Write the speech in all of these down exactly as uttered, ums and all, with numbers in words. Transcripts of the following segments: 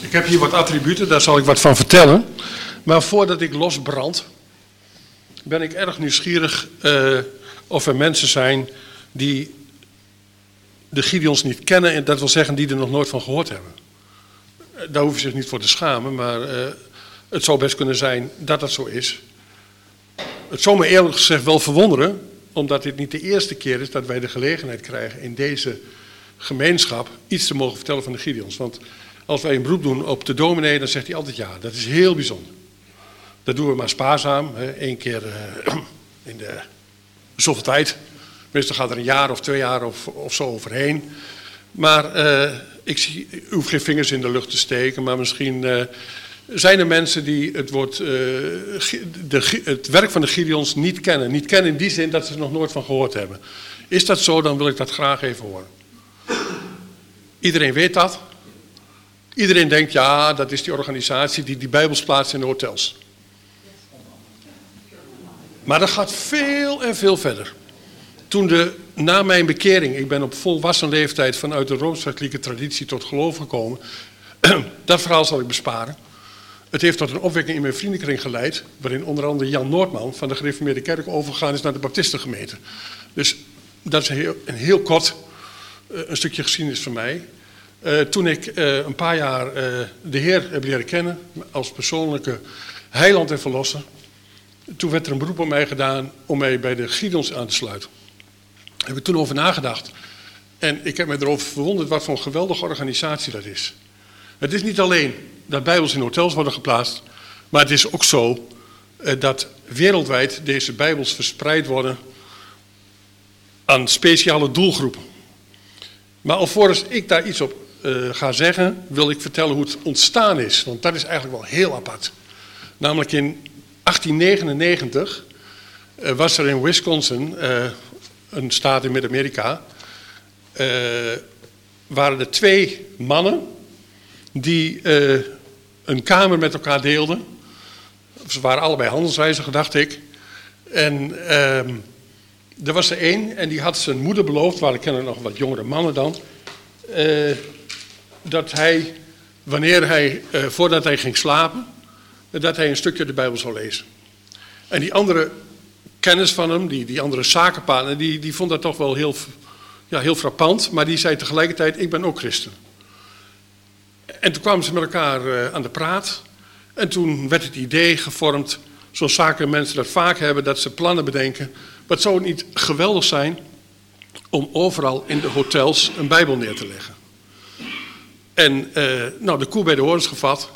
Ik heb hier wat attributen, daar zal ik wat van vertellen. Maar voordat ik losbrand, ben ik erg nieuwsgierig uh, of er mensen zijn die de Gideons niet kennen. En dat wil zeggen die er nog nooit van gehoord hebben. Daar hoef je zich niet voor te schamen, maar uh, het zou best kunnen zijn dat dat zo is. Het zou me eerlijk gezegd wel verwonderen, omdat dit niet de eerste keer is dat wij de gelegenheid krijgen in deze gemeenschap iets te mogen vertellen van de Gideons. Want als wij een beroep doen op de dominee, dan zegt hij altijd ja, dat is heel bijzonder. Dat doen we maar spaarzaam, hè, één keer uh, in de zoveel tijd. Meestal gaat er een jaar of twee jaar of, of zo overheen. Maar uh, ik, zie, ik hoef geen vingers in de lucht te steken, maar misschien uh, zijn er mensen die het, woord, uh, de, het werk van de Gideons niet kennen. Niet kennen in die zin dat ze er nog nooit van gehoord hebben. Is dat zo, dan wil ik dat graag even horen. Iedereen weet dat. Iedereen denkt, ja, dat is die organisatie die die Bijbels plaatst in de hotels. Maar dat gaat veel en veel verder. Toen de, na mijn bekering, ik ben op volwassen leeftijd vanuit de Rooms-Katholieke traditie tot geloof gekomen. Dat verhaal zal ik besparen. Het heeft tot een opwekking in mijn vriendenkring geleid, waarin onder andere Jan Noordman van de Gereformeerde Kerk overgegaan is naar de Baptistengemeente. Dus dat is een heel, een heel kort uh, een stukje geschiedenis van mij. Uh, toen ik uh, een paar jaar uh, de Heer heb leren kennen als persoonlijke heiland en verlosser, toen werd er een beroep op mij gedaan om mij bij de Gideons aan te sluiten. Daar heb ik toen over nagedacht. En ik heb me erover verwonderd wat voor een geweldige organisatie dat is. Het is niet alleen dat Bijbels in hotels worden geplaatst, maar het is ook zo uh, dat wereldwijd deze Bijbels verspreid worden aan speciale doelgroepen. Maar alvorens ik daar iets op uh, ga zeggen, wil ik vertellen hoe het ontstaan is. Want dat is eigenlijk wel heel apart. Namelijk in achttien negenennegentig uh, was er in Wisconsin, uh, een staat in Midden-Amerika, uh, waren er twee mannen die uh, een kamer met elkaar deelden. Ze waren allebei handelsreiziger, dacht ik. En uh, er was er één en die had zijn moeder beloofd, waar ik ken nog wat jongere mannen dan, uh, dat hij, wanneer hij, uh, voordat hij ging slapen, dat hij een stukje de Bijbel zou lezen. En die andere kennis van hem, die, die andere zakenpartner, die, die vond dat toch wel heel, ja, heel frappant. Maar die zei tegelijkertijd, ik ben ook christen. En toen kwamen ze met elkaar uh, aan de praat. En toen werd het idee gevormd, zoals zakenmensen dat vaak hebben, dat ze plannen bedenken. Wat zou het niet geweldig zijn om overal in de hotels een Bijbel neer te leggen. En uh, nou, de koe bij de horens gevat.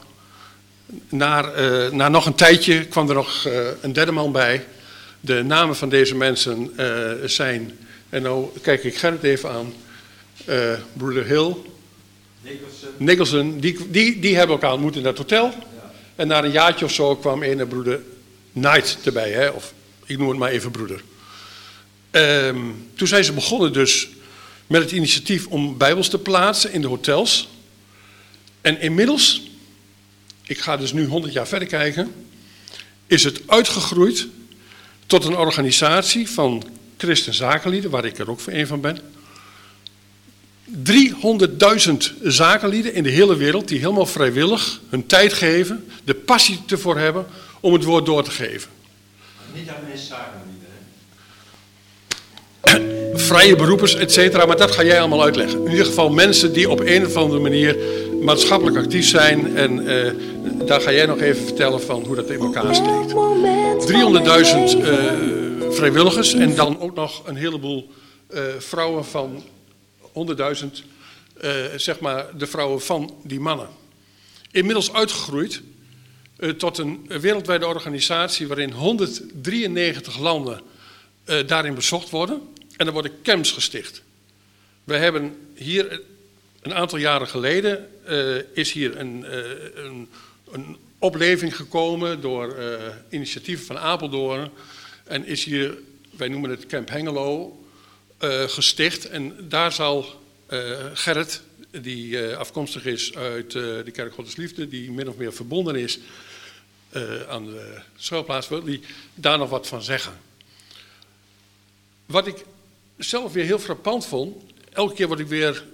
Na, uh, na nog een tijdje kwam er nog uh, een derde man bij. De namen van deze mensen uh, zijn, en nou kijk ik Gerrit even aan, uh, broeder Hill, Nicholson, Nicholson die, die, die hebben elkaar ontmoet in dat hotel. Ja. En na een jaartje of zo kwam een broeder Knight erbij, hè? Of ik noem het maar even broeder. Um, toen zijn ze begonnen dus met het initiatief om Bijbels te plaatsen in de hotels. En inmiddels, ik ga dus nu honderd jaar verder kijken, is het uitgegroeid tot een organisatie van christenzakenlieden, waar ik er ook voor een van ben. driehonderdduizend zakenlieden in de hele wereld die helemaal vrijwillig hun tijd geven, de passie ervoor hebben om het woord door te geven. Maar niet alleen zakenlieden, hè? Vrije beroepers, et cetera, maar dat ga jij allemaal uitleggen. In ieder geval mensen die op een of andere manier maatschappelijk actief zijn. En uh, daar ga jij nog even vertellen van hoe dat in elkaar steekt. driehonderdduizend uh, vrijwilligers en dan ook nog een heleboel uh, vrouwen van honderdduizend, uh, zeg maar de vrouwen van die mannen. Inmiddels uitgegroeid uh, tot een wereldwijde organisatie waarin honderddrieënnegentig landen uh, daarin bezocht worden. En er worden camps gesticht. We hebben hier een aantal jaren geleden uh, is hier een, uh, een, een opleving gekomen door uh, initiatieven van Apeldoorn. En is hier, wij noemen het Camp Hengelo, uh, gesticht. En daar zal uh, Gerrit, die uh, afkomstig is uit uh, de Kerk Gods Liefde, die min of meer verbonden is uh, aan de schuilplaats, wil die daar nog wat van zeggen. Wat ik zelf weer heel frappant vond, elke keer word ik weer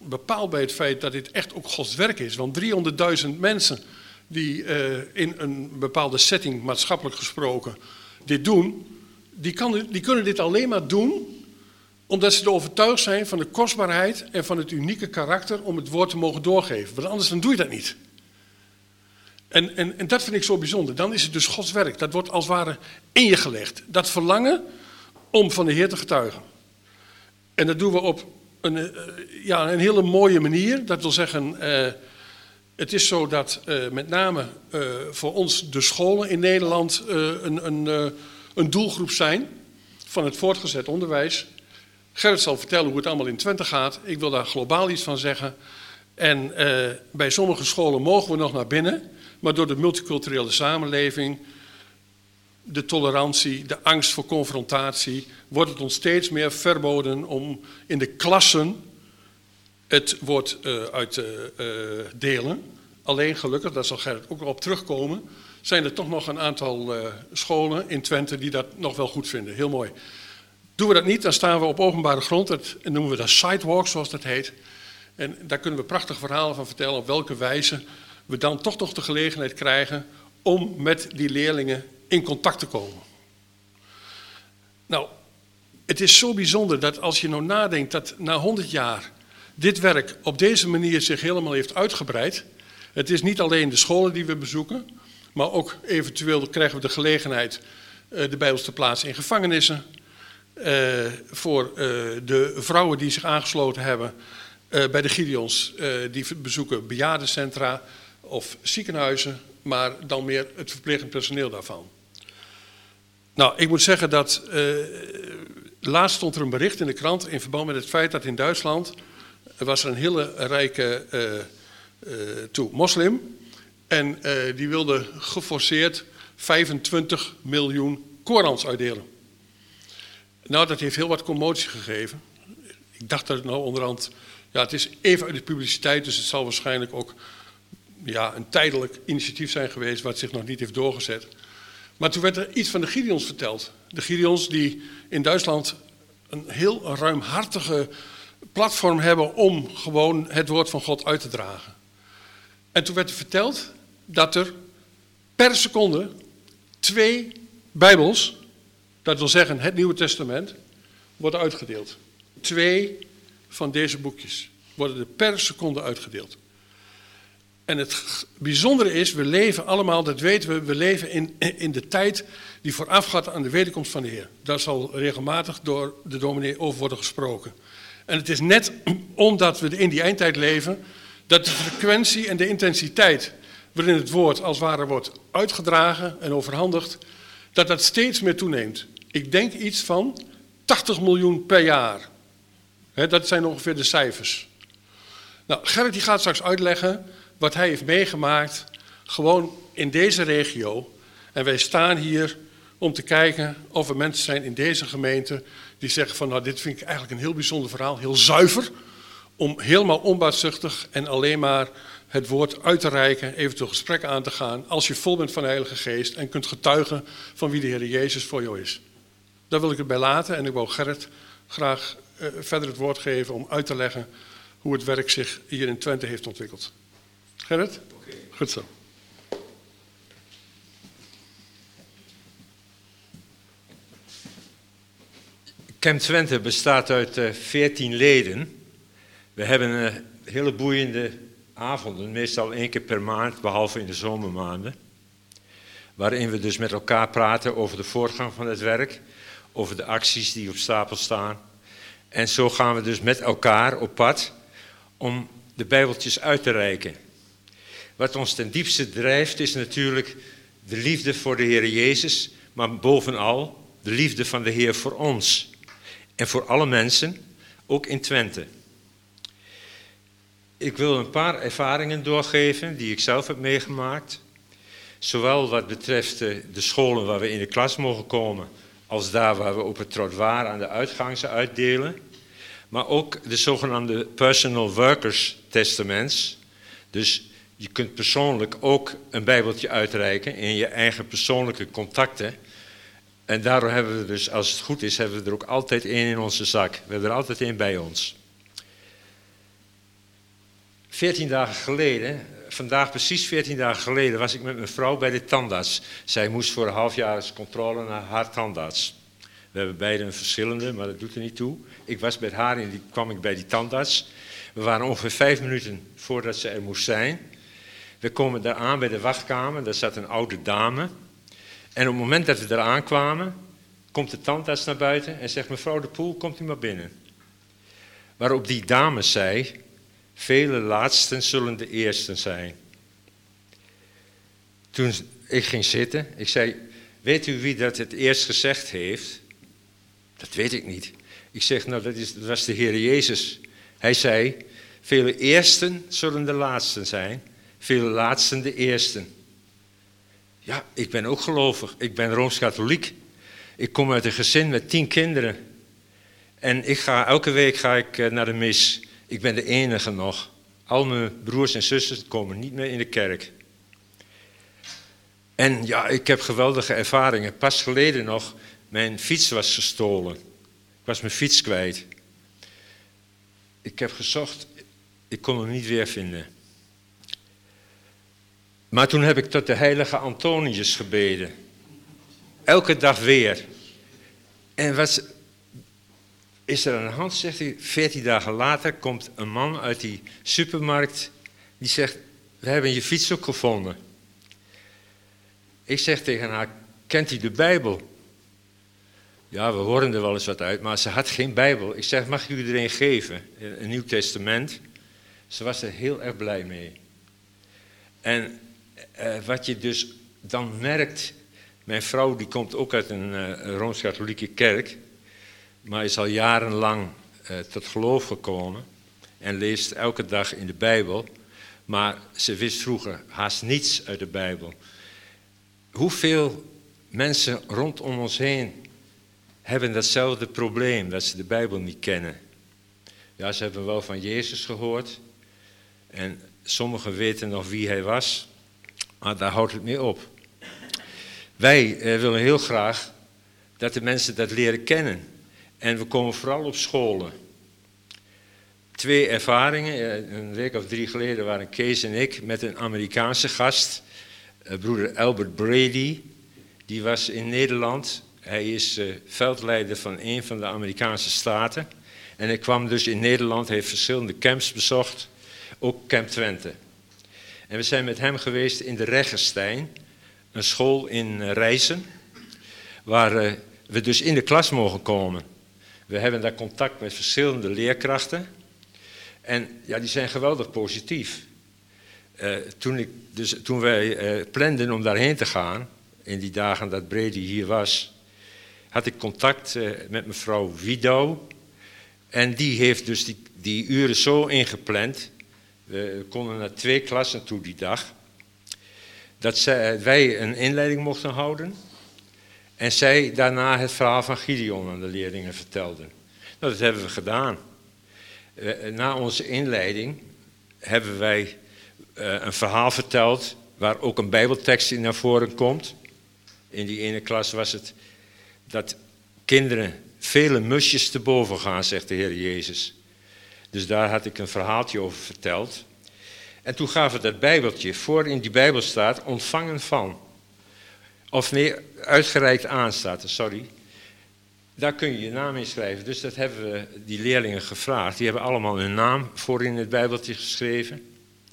bepaald bij het feit dat dit echt ook Gods werk is. Want driehonderdduizend mensen die uh, in een bepaalde setting, maatschappelijk gesproken, dit doen, die, kan, die kunnen dit alleen maar doen omdat ze er overtuigd zijn van de kostbaarheid en van het unieke karakter om het woord te mogen doorgeven. Want anders dan doe je dat niet. En, en, en dat vind ik zo bijzonder. Dan is het dus Gods werk. Dat wordt als het ware in je gelegd. Dat verlangen om van de Heer te getuigen. En dat doen we op een, uh, ja, een hele mooie manier. Dat wil zeggen, uh, het is zo dat uh, met name uh, voor ons de scholen in Nederland uh, een, een, uh, een doelgroep zijn van het voortgezet onderwijs. Gerrit zal vertellen hoe het allemaal in Twente gaat. Ik wil daar globaal iets van zeggen. En uh, bij sommige scholen mogen we nog naar binnen. Maar door de multiculturele samenleving, de tolerantie, de angst voor confrontatie, wordt het ons steeds meer verboden om in de klassen het woord uh, uit te uh, delen. Alleen gelukkig, daar zal Gerrit ook op terugkomen, zijn er toch nog een aantal uh, scholen in Twente die dat nog wel goed vinden. Heel mooi. Doen we dat niet, dan staan we op openbare grond, dat noemen we dat sidewalk zoals dat heet. En daar kunnen we prachtige verhalen van vertellen op welke wijze we dan toch nog de gelegenheid krijgen om met die leerlingen in contact te komen. Nou, het is zo bijzonder dat als je nou nadenkt dat na honderd jaar dit werk op deze manier zich helemaal heeft uitgebreid. Het is niet alleen de scholen die we bezoeken, maar ook eventueel krijgen we de gelegenheid uh, de Bijbels te plaatsen in gevangenissen. Uh, voor uh, de vrouwen die zich aangesloten hebben uh, bij de Gideons, uh, die bezoeken bejaardencentra of ziekenhuizen, maar dan meer het verplegend personeel daarvan. Nou, ik moet zeggen dat uh, laatst stond er een bericht in de krant in verband met het feit dat in Duitsland was er een hele rijke uh, uh, toe, moslim en uh, die wilde geforceerd vijfentwintig miljoen Korans uitdelen. Nou, dat heeft heel wat commotie gegeven. Ik dacht dat het nou onderhand, ja, het is even uit de publiciteit, dus het zal waarschijnlijk ook ja, een tijdelijk initiatief zijn geweest wat zich nog niet heeft doorgezet. Maar toen werd er iets van de Gideons verteld. De Gideons die in Duitsland een heel ruimhartige platform hebben om gewoon het woord van God uit te dragen. En toen werd er verteld dat er per seconde twee Bijbels, dat wil zeggen het Nieuwe Testament, worden uitgedeeld. Twee van deze boekjes worden er per seconde uitgedeeld. En het bijzondere is, we leven allemaal, dat weten we, we leven in, in de tijd die voorafgaat aan de wederkomst van de Heer. Daar zal regelmatig door de dominee over worden gesproken. En het is net omdat we in die eindtijd leven, dat de frequentie en de intensiteit waarin het woord als het ware wordt uitgedragen en overhandigd, dat dat steeds meer toeneemt. Ik denk iets van tachtig miljoen per jaar. He, dat zijn ongeveer de cijfers. Nou, Gerrit die gaat straks uitleggen wat hij heeft meegemaakt, gewoon in deze regio. En wij staan hier om te kijken of er mensen zijn in deze gemeente die zeggen van, nou, dit vind ik eigenlijk een heel bijzonder verhaal, heel zuiver, om helemaal onbaatzuchtig en alleen maar het woord uit te reiken, eventueel gesprek aan te gaan, als je vol bent van de Heilige Geest en kunt getuigen van wie de Heer Jezus voor jou is. Daar wil ik het bij laten en ik wou Gerrit graag uh, verder het woord geven om uit te leggen hoe het werk zich hier in Twente heeft ontwikkeld. Gerrit? Okay. Goed zo. Camp Twente bestaat uit uh, veertien leden. We hebben uh, hele boeiende avonden, meestal één keer per maand, behalve in de zomermaanden. Waarin we dus met elkaar praten over de voortgang van het werk, over de acties die op stapel staan. En zo gaan we dus met elkaar op pad om de Bijbeltjes uit te reiken. Wat ons ten diepste drijft is natuurlijk de liefde voor de Heer Jezus, maar bovenal de liefde van de Heer voor ons. En voor alle mensen, ook in Twente. Ik wil een paar ervaringen doorgeven die ik zelf heb meegemaakt. Zowel wat betreft de scholen waar we in de klas mogen komen, als daar waar we op het trottoir aan de uitgang ze uitdelen. Maar ook de zogenaamde personal workers testaments. Dus je kunt persoonlijk ook een Bijbeltje uitreiken in je eigen persoonlijke contacten. En daardoor hebben we dus, als het goed is, hebben we er ook altijd één in onze zak. We hebben er altijd één bij ons. veertien dagen geleden, vandaag precies veertien dagen geleden, was ik met mijn vrouw bij de tandarts. Zij moest voor een halfjaarscontrole naar haar tandarts. We hebben beide een verschillende, maar dat doet er niet toe. Ik was met haar en die kwam ik bij die tandarts. We waren ongeveer vijf minuten voordat ze er moest zijn. We komen daar aan bij de wachtkamer, daar zat een oude dame. En op het moment dat we daar aankwamen, komt de tandarts naar buiten en zegt: mevrouw de Poel, komt u maar binnen. Waarop die dame zei: vele laatsten zullen de eersten zijn. Toen ik ging zitten, ik zei: weet u wie dat het eerst gezegd heeft? Dat weet ik niet. Ik zeg: nou, dat, is, dat was de Heer Jezus. Hij zei: vele eersten zullen de laatsten zijn, vele laatsten de eersten. Ja, ik ben ook gelovig. Ik ben Rooms-Katholiek. Ik kom uit een gezin met tien kinderen. En ik ga, elke week ga ik naar de mis. Ik ben de enige nog. Al mijn broers en zussen komen niet meer in de kerk. En ja, ik heb geweldige ervaringen. Pas geleden nog, mijn fiets was gestolen. Ik was mijn fiets kwijt. Ik heb gezocht, ik kon hem niet weer vinden. Maar toen heb ik tot de heilige Antonius gebeden. Elke dag weer. En wat is er aan de hand, zegt hij. Veertien dagen later komt een man uit die supermarkt. Die zegt: we hebben je fiets ook gevonden. Ik zeg tegen haar: kent u de Bijbel? Ja, we horen er wel eens wat uit, maar ze had geen Bijbel. Ik zeg: mag ik u er een geven? Een Nieuw Testament. Ze was er heel erg blij mee. En uh, wat je dus dan merkt. Mijn vrouw die komt ook uit een uh, Rooms-Katholieke kerk. Maar is al jarenlang uh, tot geloof gekomen. En leest elke dag in de Bijbel. Maar ze wist vroeger haast niets uit de Bijbel. Hoeveel mensen rondom ons heen hebben datzelfde probleem, dat ze de Bijbel niet kennen. Ja, ze hebben wel van Jezus gehoord. En sommigen weten nog wie hij was. Maar daar houdt het mee op. Wij eh, willen heel graag dat de mensen dat leren kennen. En we komen vooral op scholen. Twee ervaringen. Een week of drie geleden waren Kees en ik met een Amerikaanse gast. Eh, broeder Albert Brady. Die was in Nederland. Hij is uh, veldleider van een van de Amerikaanse staten. En hij kwam dus in Nederland, heeft verschillende camps bezocht. Ook Camp Twente. En we zijn met hem geweest in de Reggenstein. Een school in uh, Rijssen. Waar uh, we dus in de klas mogen komen. We hebben daar contact met verschillende leerkrachten. En ja, die zijn geweldig positief. Uh, toen, ik, dus, toen wij uh, planden om daarheen te gaan, in die dagen dat Brady hier was, had ik contact uh, met mevrouw Wiedou. En die heeft dus die, die uren zo ingepland. We konden naar twee klassen toe die dag. Dat zij, wij een inleiding mochten houden. En zij daarna het verhaal van Gideon aan de leerlingen vertelden. Nou, dat hebben we gedaan. Uh, na onze inleiding hebben wij uh, een verhaal verteld, waar ook een bijbeltekst in naar voren komt. In die ene klas was het dat kinderen vele musjes te boven gaan, zegt de Heer Jezus. Dus daar had ik een verhaaltje over verteld. En toen gaven we dat bijbeltje, voor in die bijbel staat ontvangen van. Of nee, uitgereikt aan staat, sorry. Daar kun je je naam in schrijven. Dus dat hebben we die leerlingen gevraagd. Die hebben allemaal hun naam voor in het bijbeltje geschreven.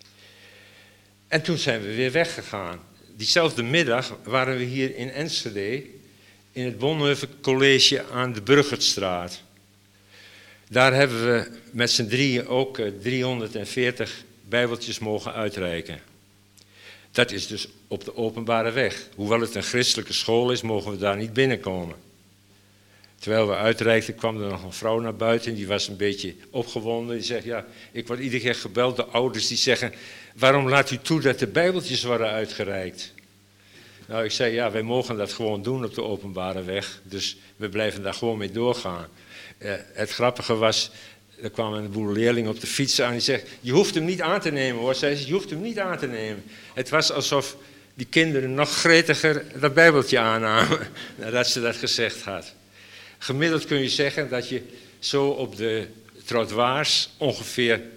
En toen zijn we weer weggegaan. Diezelfde middag waren we hier in Enschede, in het Bonhoeffer College aan de Bruggertstraat. Daar hebben we met z'n drieën ook driehonderdveertig bijbeltjes mogen uitreiken. Dat is dus op de openbare weg. Hoewel het een christelijke school is, mogen we daar niet binnenkomen. Terwijl we uitreikten, kwam er nog een vrouw naar buiten. Die was een beetje opgewonden. Die zegt: ja, ik word iedere keer gebeld door ouders die zeggen: waarom laat u toe dat de bijbeltjes worden uitgereikt? Nou, ik zei: ja, wij mogen dat gewoon doen op de openbare weg. Dus we blijven daar gewoon mee doorgaan. Uh, het grappige was, er kwamen een boel leerlingen op de fiets aan. Die zegt: je hoeft hem niet aan te nemen, hoor. Zei ze: je hoeft hem niet aan te nemen. Het was alsof die kinderen nog gretiger dat bijbeltje aannamen nadat ze dat gezegd had. Gemiddeld kun je zeggen dat je zo op de trottoirs ongeveer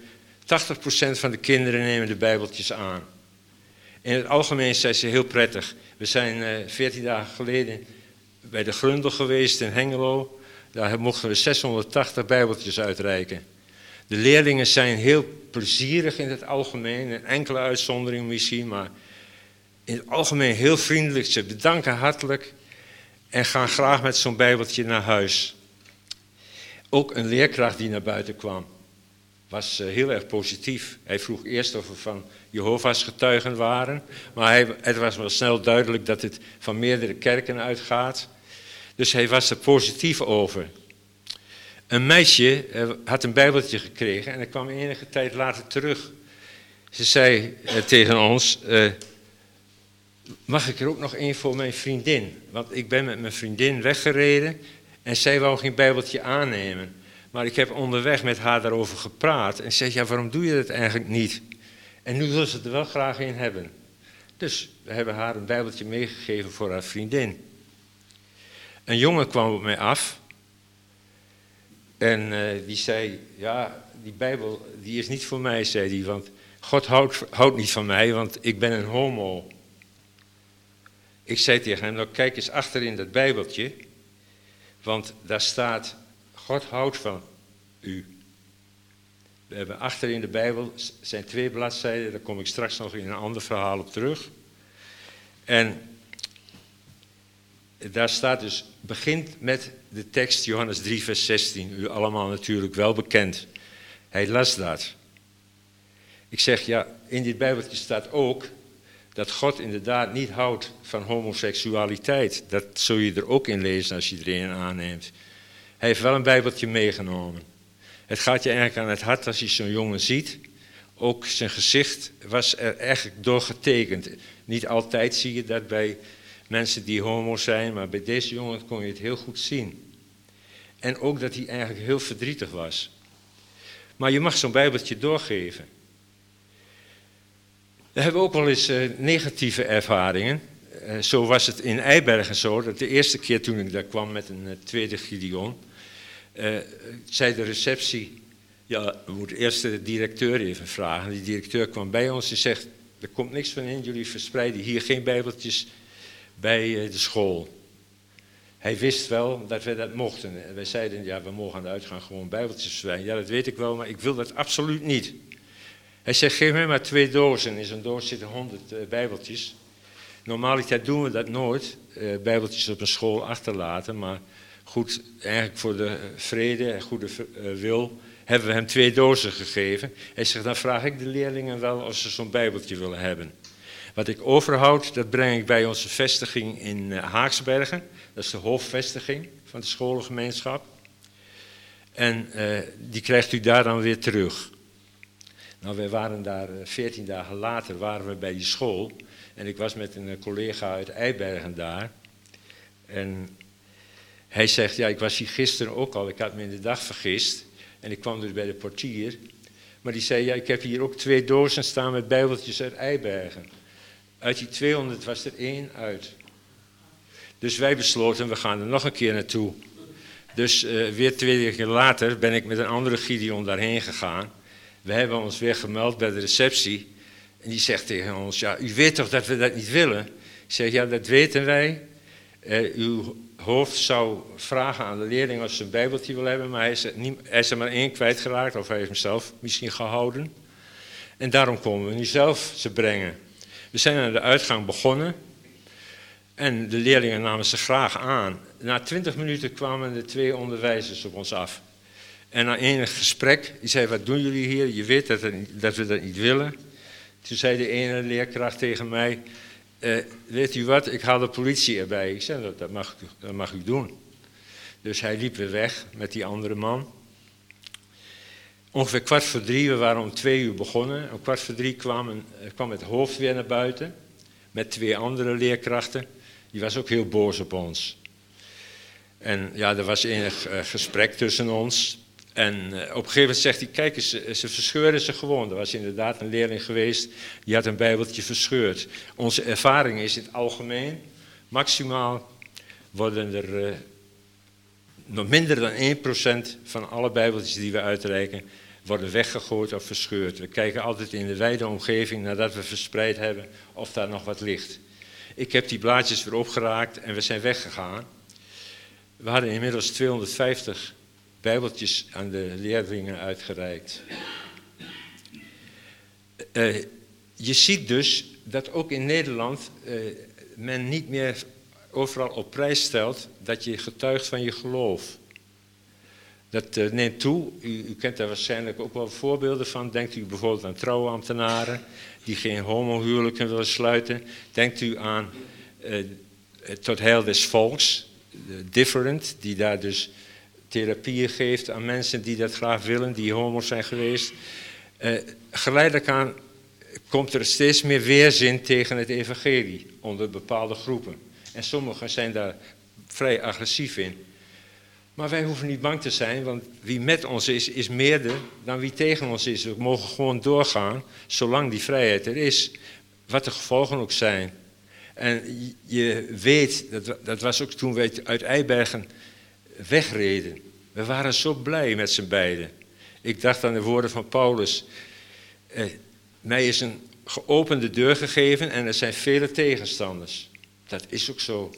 tachtig procent van de kinderen nemen de Bijbeltjes aan. In het algemeen zijn ze heel prettig. We zijn veertien dagen geleden bij de Grundel geweest in Hengelo. Daar mochten we zeshonderdtachtig Bijbeltjes uitreiken. De leerlingen zijn heel plezierig in het algemeen. Een enkele uitzondering misschien, maar in het algemeen heel vriendelijk. Ze bedanken hartelijk en gaan graag met zo'n Bijbeltje naar huis. Ook een leerkracht die naar buiten kwam, was heel erg positief. Hij vroeg eerst of we van Jehovah's getuigen waren, maar hij, het was wel snel duidelijk dat het van meerdere kerken uitgaat. Dus hij was er positief over. Een meisje uh, had een Bijbeltje gekregen en hij kwam enige tijd later terug. Ze zei uh, tegen ons, uh, mag ik er ook nog één voor mijn vriendin? Want ik ben met mijn vriendin weggereden en zij wou geen Bijbeltje aannemen. Maar ik heb onderweg met haar daarover gepraat en zei, ja, waarom doe je dat eigenlijk niet? En nu wil ze er wel graag een hebben. Dus we hebben haar een Bijbeltje meegegeven voor haar vriendin. Een jongen kwam op mij af en uh, die zei, ja, die Bijbel die is niet voor mij, zei hij, want God houdt, houdt niet van mij, want ik ben een homo. Ik zei tegen hem, nou kijk eens achter in dat Bijbeltje, want daar staat, God houdt van u. We hebben achter in de Bijbel, zijn twee bladzijden, daar kom ik straks nog in een ander verhaal op terug. En daar staat dus, begint met de tekst Johannes drie vers zestien, u allemaal natuurlijk wel bekend. Hij las dat. Ik zeg, ja, in dit Bijbeltje staat ook dat God inderdaad niet houdt van homoseksualiteit. Dat zul je er ook in lezen als je er een aanneemt. Hij heeft wel een Bijbeltje meegenomen. Het gaat je eigenlijk aan het hart als je zo'n jongen ziet. Ook zijn gezicht was er eigenlijk door getekend. Niet altijd zie je dat bij mensen die homo zijn, maar bij deze jongen kon je het heel goed zien. En ook dat hij eigenlijk heel verdrietig was. Maar je mag zo'n Bijbeltje doorgeven. We hebben ook wel eens uh, negatieve ervaringen. Uh, zo was het in Eibergen zo, dat de eerste keer toen ik daar kwam met een uh, tweede Gideon, uh, zei de receptie, ja, we moeten eerst de directeur even vragen. Die directeur kwam bij ons en zegt, er komt niks van in, jullie verspreiden hier geen Bijbeltjes bij uh, de school. Hij wist wel dat we dat mochten. En wij zeiden, ja, we mogen aan de uitgang gewoon Bijbeltjes verspreiden. Ja, dat weet ik wel, maar ik wil dat absoluut niet. Hij zegt, geef mij maar twee dozen. In zo'n doos zitten honderd uh, Bijbeltjes. Normaliteit doen we dat nooit, uh, Bijbeltjes op een school achterlaten. Maar goed, eigenlijk voor de vrede en goede uh, wil hebben we hem twee dozen gegeven. Hij zegt, dan vraag ik de leerlingen wel of ze zo'n Bijbeltje willen hebben. Wat ik overhoud, dat breng ik bij onze vestiging in uh, Haaksbergen. Dat is de hoofdvestiging van de scholengemeenschap. En uh, die krijgt u daar dan weer terug. Nou, wij waren daar veertien dagen later waren we bij die school. En ik was met een collega uit Eibergen daar. En hij zegt, ja, ik was hier gisteren ook al. Ik had me in de dag vergist. En ik kwam dus bij de portier. Maar die zei, ja, ik heb hier ook twee dozen staan met Bijbeltjes uit Eibergen. Uit die tweehonderd was er één uit. Dus wij besloten, we gaan er nog een keer naartoe. Dus uh, weer twee weken later ben ik met een andere Gideon daarheen gegaan. We hebben ons weer gemeld bij de receptie. En die zegt tegen ons, ja, u weet toch dat we dat niet willen? Ik zeg, ja, dat weten wij. Uh, uw hoofd zou vragen aan de leerling of ze een Bijbeltje wil hebben. Maar hij is, er niet, hij is er maar één kwijtgeraakt. Of hij heeft hem zelf misschien gehouden. En daarom komen we nu zelf ze brengen. We zijn aan de uitgang begonnen. En de leerlingen namen ze graag aan. Na twintig minuten kwamen de twee onderwijzers op ons af. En na enig gesprek, die zei, wat doen jullie hier? Je weet dat, het, dat we dat niet willen. Toen zei de ene leerkracht tegen mij, uh, weet u wat, ik haal de politie erbij. Ik zei, dat mag, dat mag u doen. Dus hij liep weer weg met die andere man. Ongeveer kwart voor drie, we waren om twee uur begonnen. Om kwart voor drie kwam, een, kwam het hoofd weer naar buiten. Met twee andere leerkrachten. Die was ook heel boos op ons. En ja, er was enig uh, gesprek tussen ons. En uh, op een gegeven moment zegt hij, kijk eens, ze, ze verscheuren ze gewoon. Er was inderdaad een leerling geweest, die had een Bijbeltje verscheurd. Onze ervaring is in het algemeen, maximaal worden er uh, nog minder dan één procent van alle Bijbeltjes die we uitreiken, worden weggegooid of verscheurd. We kijken altijd in de wijde omgeving nadat we verspreid hebben of daar nog wat ligt. Ik heb die blaadjes weer opgeraakt en we zijn weggegaan. We hadden inmiddels tweehonderdvijftig bijbeltjes aan de leerlingen uitgereikt. Uh, je ziet dus dat ook in Nederland uh, men niet meer overal op prijs stelt dat je getuigt van je geloof. Dat uh, neemt toe. U, u kent daar waarschijnlijk ook wel voorbeelden van. Denkt u bijvoorbeeld aan trouwambtenaren die geen homohuwelijken willen sluiten. Denkt u aan uh, Tot Heil des Volks, uh, Different, die daar dus therapieën geeft aan mensen die dat graag willen, die homo zijn geweest. Uh, geleidelijk aan komt er steeds meer weerzin tegen het evangelie onder bepaalde groepen. En sommigen zijn daar vrij agressief in. Maar wij hoeven niet bang te zijn, want wie met ons is, is meerder dan wie tegen ons is. We mogen gewoon doorgaan, zolang die vrijheid er is, wat de gevolgen ook zijn. En je weet, dat, dat was ook toen wij uit Eibergen wegreden. We waren zo blij met z'n beiden. Ik dacht aan de woorden van Paulus. Eh, mij is een geopende deur gegeven en er zijn vele tegenstanders. Dat is ook zo.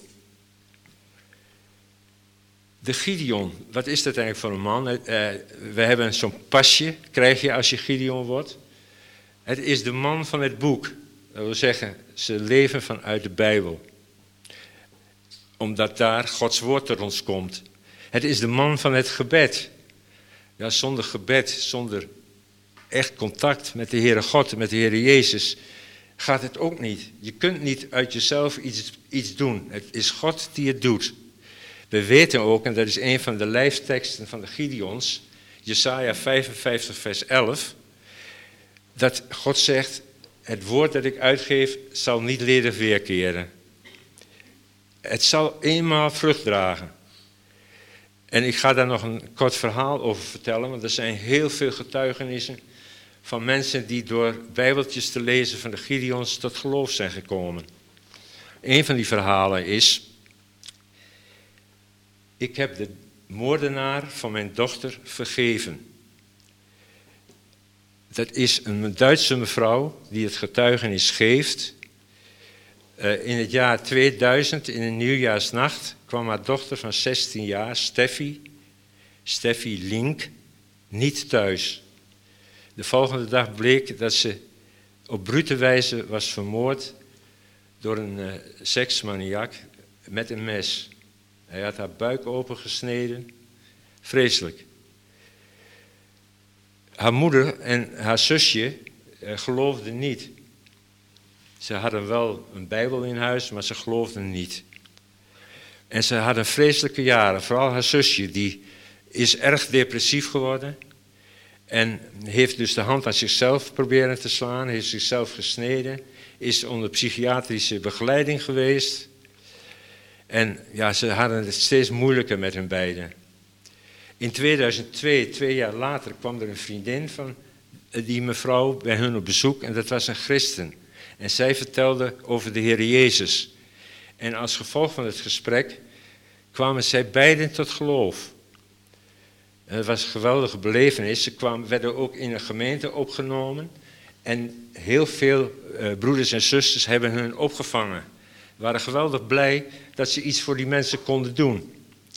De Gideon, wat is dat eigenlijk voor een man? Uh, we hebben zo'n pasje, krijg je als je Gideon wordt. Het is de man van het boek. Dat wil zeggen, ze leven vanuit de Bijbel. Omdat daar Gods woord tot ons komt. Het is de man van het gebed. Ja, zonder gebed, zonder echt contact met de Heere God, met de Heere Jezus, gaat het ook niet. Je kunt niet uit jezelf iets, iets doen. Het is God die het doet. We weten ook, en dat is een van de lijfteksten van de Gideons, Jesaja vijfenvijftig vers elf, dat God zegt, het woord dat ik uitgeef zal niet ledig weerkeren. Het zal eenmaal vrucht dragen. En ik ga daar nog een kort verhaal over vertellen, want er zijn heel veel getuigenissen van mensen die door bijbeltjes te lezen van de Gideons tot geloof zijn gekomen. Een van die verhalen is, ik heb de moordenaar van mijn dochter vergeven. Dat is een Duitse mevrouw die het getuigenis geeft. Uh, in het jaar tweeduizend, in een nieuwjaarsnacht, kwam haar dochter van zestien jaar, Steffi, Steffi Link, niet thuis. De volgende dag bleek dat ze op brute wijze was vermoord door een uh, seksmaniak met een mes. Hij had haar buik opengesneden. Vreselijk. Haar moeder en haar zusje uh, geloofden niet. Ze hadden wel een Bijbel in huis, maar ze geloofden niet. En ze hadden vreselijke jaren. Vooral haar zusje, die is erg depressief geworden. En heeft dus de hand aan zichzelf proberen te slaan. Heeft zichzelf gesneden. Is onder psychiatrische begeleiding geweest. En ja, ze hadden het steeds moeilijker met hun beiden. In tweeduizend twee, twee jaar later, kwam er een vriendin van die mevrouw bij hun op bezoek. En dat was een christen. En zij vertelde over de Heer Jezus. En als gevolg van het gesprek kwamen zij beiden tot geloof. En het was een geweldige belevenis. Ze kwamen, werden ook in een gemeente opgenomen. En heel veel uh, broeders en zusters hebben hun opgevangen. We waren geweldig blij dat ze iets voor die mensen konden doen.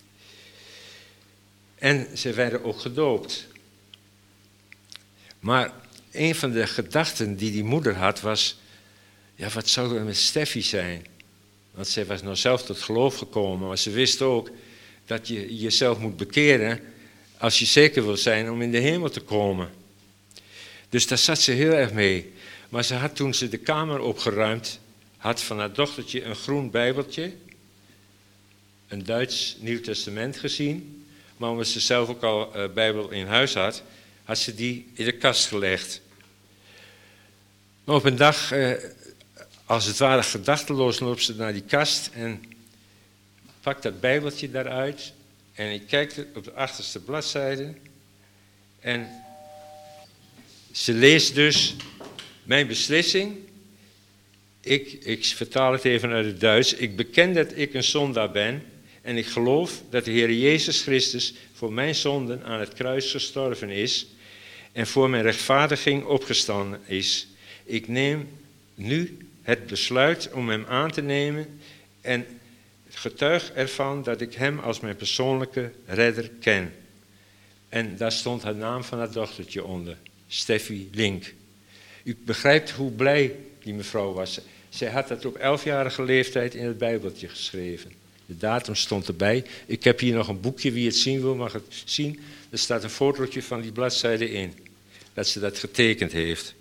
En ze werden ook gedoopt. Maar een van de gedachten die die moeder had was, ja, wat zou er met Steffi zijn? Want zij was nou zelf tot geloof gekomen, maar ze wist ook dat je jezelf moet bekeren als je zeker wil zijn om in de hemel te komen. Dus daar zat ze heel erg mee. Maar ze had toen ze de kamer opgeruimd, had van haar dochtertje een groen bijbeltje, een Duits Nieuw Testament gezien, maar omdat ze zelf ook al uh, Bijbel in huis had, had ze die in de kast gelegd. Maar op een dag, uh, als het ware gedachteloos, loopt ze naar die kast en pakt dat Bijbeltje daaruit en ik kijk op de achterste bladzijde en ze leest dus mijn beslissing. Ik, ik vertaal het even uit het Duits. Ik beken dat ik een zondaar ben en ik geloof dat de Heer Jezus Christus voor mijn zonden aan het kruis gestorven is en voor mijn rechtvaardiging opgestaan is. Ik neem nu het besluit om hem aan te nemen en getuig ervan dat ik hem als mijn persoonlijke redder ken. En daar stond haar naam van haar dochtertje onder, Steffi Link. U begrijpt hoe blij die mevrouw was. Zij had dat op elfjarige leeftijd in het Bijbeltje geschreven. De datum stond erbij. Ik heb hier nog een boekje, wie het zien wil mag het zien. Er staat een fotootje van die bladzijde in. Dat ze dat getekend heeft.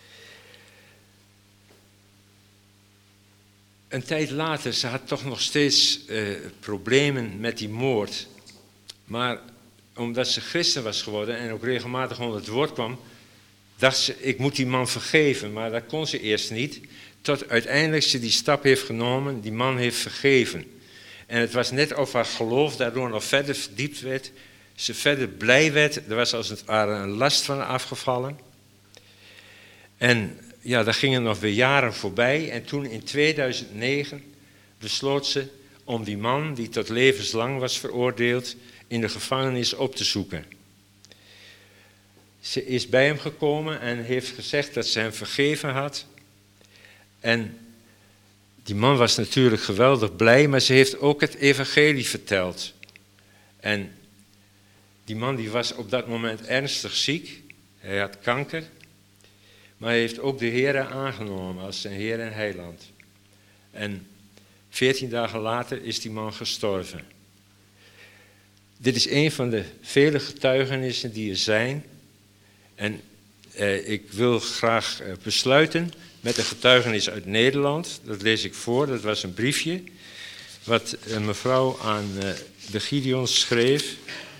Een tijd later, ze had toch nog steeds uh, problemen met die moord. Maar omdat ze christen was geworden en ook regelmatig onder het woord kwam, dacht ze, ik moet die man vergeven. Maar dat kon ze eerst niet. Tot uiteindelijk ze die stap heeft genomen, die man heeft vergeven. En het was net of haar geloof daardoor nog verder verdiept werd. Ze verder blij werd. Er was als het ware een last van haar afgevallen. En ja, daar gingen nog weer jaren voorbij. En toen in tweeduizend negen besloot ze om die man, die tot levenslang was veroordeeld, in de gevangenis op te zoeken. Ze is bij hem gekomen en heeft gezegd dat ze hem vergeven had. En die man was natuurlijk geweldig blij, maar ze heeft ook het evangelie verteld. En die man die was op dat moment ernstig ziek. Hij had kanker. Maar hij heeft ook de Heere aangenomen als zijn Heer en Heiland. En veertien dagen later is die man gestorven. Dit is een van de vele getuigenissen die er zijn. En eh, ik wil graag eh, besluiten met een getuigenis uit Nederland. Dat lees ik voor, dat was een briefje wat een mevrouw aan uh, de Gideons schreef.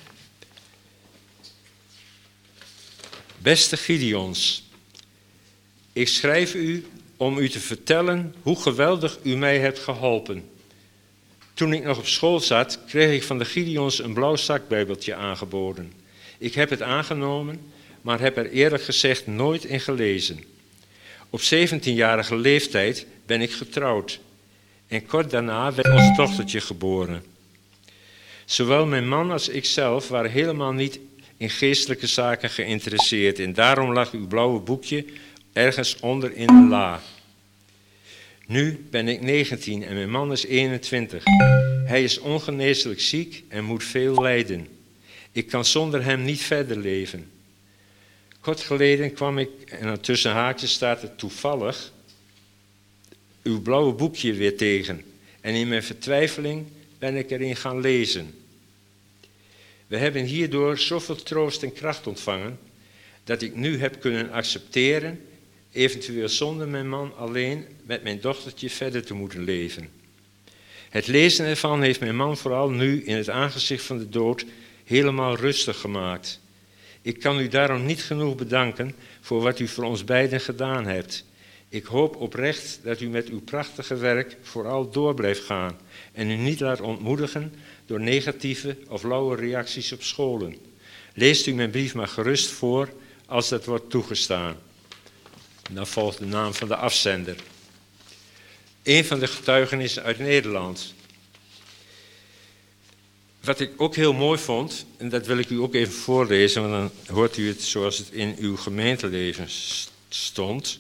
Beste Gideons, ik schrijf u om u te vertellen hoe geweldig u mij hebt geholpen. Toen ik nog op school zat, kreeg ik van de Gideons een blauw zakbijbeltje aangeboden. Ik heb het aangenomen, maar heb er eerlijk gezegd nooit in gelezen. Op zeventienjarige leeftijd ben ik getrouwd en kort daarna werd ons dochtertje geboren. Zowel mijn man als ikzelf waren helemaal niet in geestelijke zaken geïnteresseerd en daarom lag uw blauwe boekje ergens onder in de la. Nu ben ik negentien en mijn man is eenentwintig. Hij is ongeneeslijk ziek en moet veel lijden. Ik kan zonder hem niet verder leven. Kort geleden kwam ik, en tussen haakjes staat het toevallig, uw blauwe boekje weer tegen. En in mijn vertwijfeling ben ik erin gaan lezen. We hebben hierdoor zoveel troost en kracht ontvangen, dat ik nu heb kunnen accepteren, eventueel zonder mijn man alleen met mijn dochtertje verder te moeten leven. Het lezen ervan heeft mijn man vooral nu in het aangezicht van de dood helemaal rustig gemaakt. Ik kan u daarom niet genoeg bedanken voor wat u voor ons beiden gedaan hebt. Ik hoop oprecht dat u met uw prachtige werk vooral door blijft gaan en u niet laat ontmoedigen door negatieve of lauwe reacties op scholen. Leest u mijn brief maar gerust voor als dat wordt toegestaan. Dan volgt de naam van de afzender. Een van de getuigenissen uit Nederland. Wat ik ook heel mooi vond, en dat wil ik u ook even voorlezen, want dan hoort u het zoals het in uw gemeenteleven stond.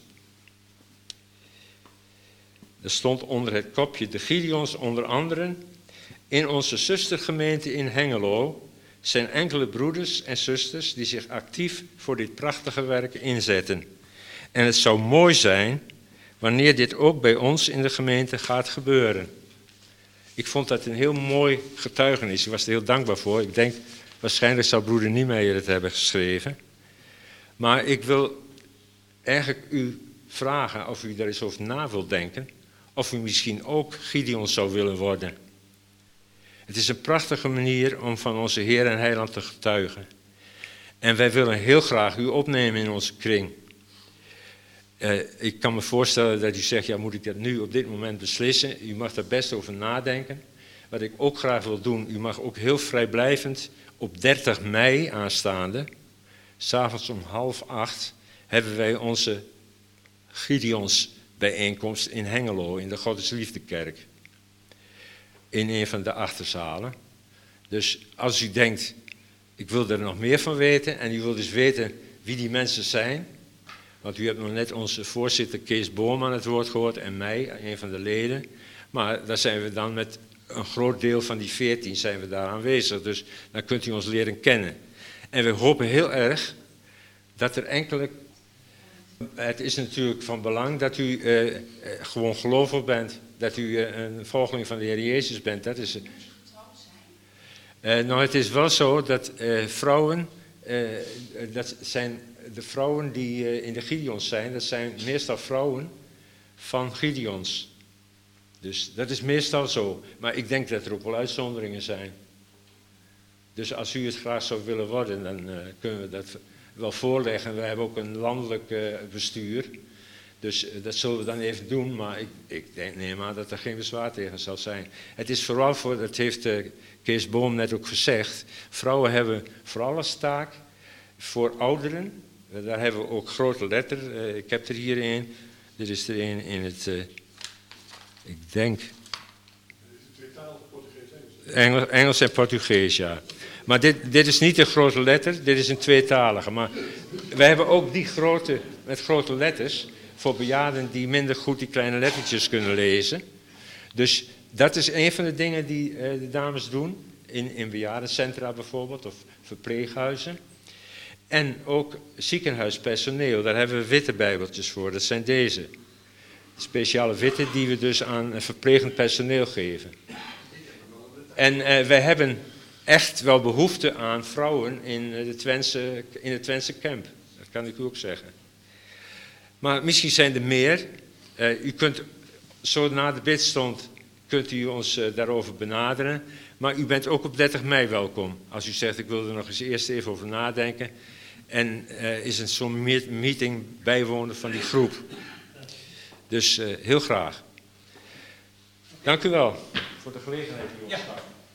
Er stond onder het kopje de Gideons onder anderen. In onze zustergemeente in Hengelo zijn enkele broeders en zusters die zich actief voor dit prachtige werk inzetten. En het zou mooi zijn wanneer dit ook bij ons in de gemeente gaat gebeuren. Ik vond dat een heel mooi getuigenis. Ik was er heel dankbaar voor. Ik denk, waarschijnlijk zou broeder Niemeyer het hebben geschreven. Maar ik wil eigenlijk u vragen of u daar eens over na wilt denken. Of u misschien ook Gideon zou willen worden. Het is een prachtige manier om van onze Heer en Heiland te getuigen. En wij willen heel graag u opnemen in onze kring. Uh, ik kan me voorstellen dat u zegt, ja, moet ik dat nu op dit moment beslissen? U mag daar best over nadenken. Wat ik ook graag wil doen, u mag ook heel vrijblijvend op dertig mei aanstaande, 's avonds om half acht, hebben wij onze Gideons bijeenkomst in Hengelo, in de Goddesliefdekerk. In een van de achterzalen. Dus als u denkt, ik wil er nog meer van weten en u wilt dus weten wie die mensen zijn. Want u hebt nog net onze voorzitter Kees Boom aan het woord gehoord en mij, een van de leden. Maar daar zijn we dan met een groot deel van die veertien zijn we daar aanwezig. Dus dan kunt u ons leren kennen. En we hopen heel erg dat er enkele... Het is natuurlijk van belang dat u uh, gewoon gelovig bent. Dat u uh, een volgeling van de Heer Jezus bent. Dat is... Uh, nou, het is wel zo dat uh, vrouwen... Uh, dat zijn de vrouwen die uh, in de Gideons zijn, dat zijn meestal vrouwen van Gideons. Dus dat is meestal zo. Maar ik denk dat er ook wel uitzonderingen zijn. Dus als u het graag zou willen worden, dan uh, kunnen we dat wel voorleggen. We hebben ook een landelijk uh, bestuur. Dus uh, dat zullen we dan even doen. Maar ik, ik denk, neem aan dat er geen bezwaar tegen zal zijn. Het is vooral voor, dat heeft uh, Kees Boom net ook gezegd. Vrouwen hebben vooral als taak voor ouderen. Daar hebben we ook grote letter. Uh, ik heb er hier een. Dit is er een in het... Uh, ik denk... Engels, Engels en Portugees, ja. Maar dit, dit is niet een grote letter, dit is een tweetalige. Maar we hebben ook die grote, met grote letters voor bejaarden die minder goed die kleine lettertjes kunnen lezen. Dus dat is een van de dingen die uh, de dames doen, in, in bejaardencentra bijvoorbeeld, of verpleeghuizen. En ook ziekenhuispersoneel, daar hebben we witte bijbeltjes voor, dat zijn deze. Speciale witte die we dus aan verplegend personeel geven. En uh, wij hebben echt wel behoefte aan vrouwen in, de Twentse, in het Twentse camp. Dat kan ik u ook zeggen. Maar misschien zijn er meer. Uh, u kunt, zo na de bidstond, kunt u ons uh, daarover benaderen. Maar u bent ook op dertig mei welkom. Als u zegt, ik wil er nog eens eerst even over nadenken. En uh, is een zo'n meeting bijwonen van die groep. Dus uh, heel graag. Dank u wel voor de gelegenheid die u ons gaf.